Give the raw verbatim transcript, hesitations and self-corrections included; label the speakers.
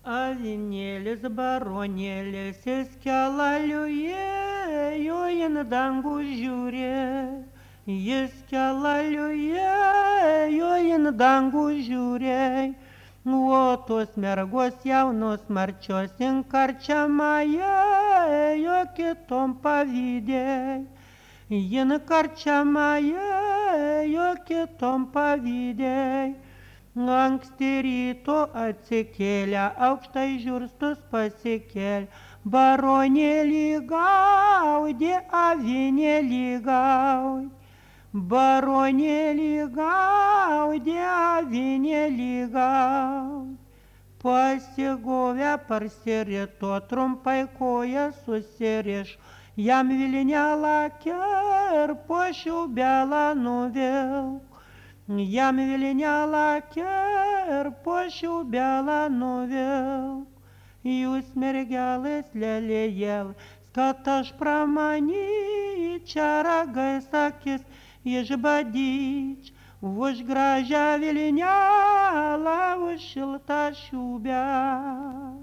Speaker 1: Avinėlis baronėlis, jis kelaliuje, jo in dangų žiūri. Jis kelaliuje, jo in dangų žiūri. O tos mergos jaunos marčios in karčiamąją, jo kitom pavydė. Jin karčiamąją, jo kitom pavydė. Anksti ryto atsikėlę, aukštai žiurstus pasikėlė. Baronėlį gaudė, avinėlį gaudė. Baronėlį gaudė, avinėlį gaudė. Pasigovę parsirito, trumpai koją susiriš. Jam vilinę lakę ir po šiaubelą nuvilk. Jam vilinę lakę ir po šiaubelą nuvilk. Jūs mergelės lelėjėl, kad aš pramanyčia ragais akis išbadyč. Už gražią vilinelą, už šiltą šiaubelą.